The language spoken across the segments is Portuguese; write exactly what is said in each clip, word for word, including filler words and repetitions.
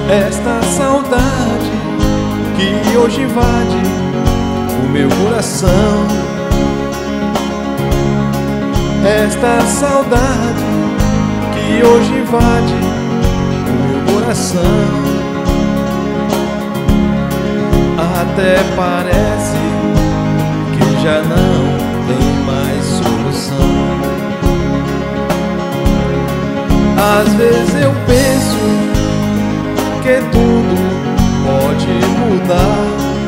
Esta saudade que hoje invade o meu coração. Esta saudade que hoje invade o meu coração. Até parece que já não tem mais solução. Às vezes eu penso que tudo pode mudar,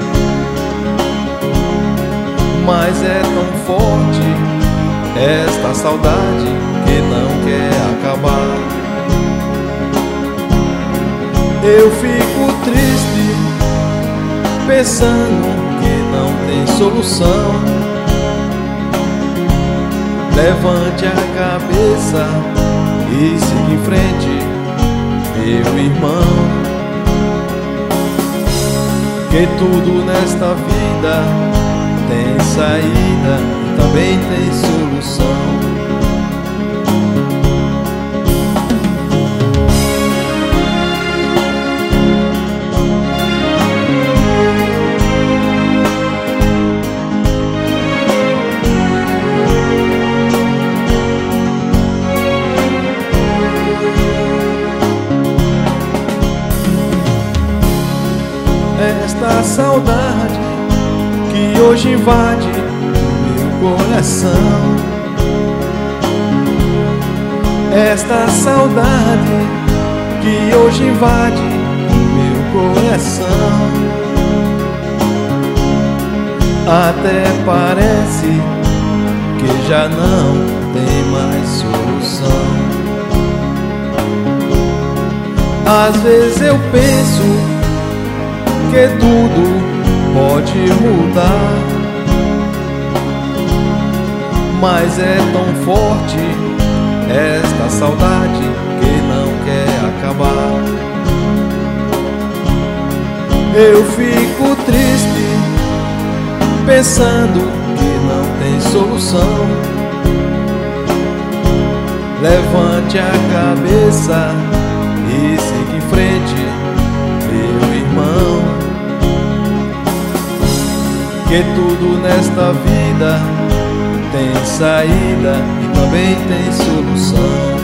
mas é tão forte esta saudade que não quer acabar. Eu fico triste pensando que não tem solução. Levante a cabeça e siga em frente, meu irmão, que tudo nesta vida tem saída e também tem solução. Esta saudade que hoje invade o meu coração. Esta saudade que hoje invade o meu coração. Até parece que já não tem mais solução. Às vezes eu penso que tudo pode mudar, mas é tão forte esta saudade que não quer acabar. Eu fico triste pensando que não tem solução. Levante a cabeça e siga em frente, meu irmão, que tudo nesta vida tem saída e também tem solução.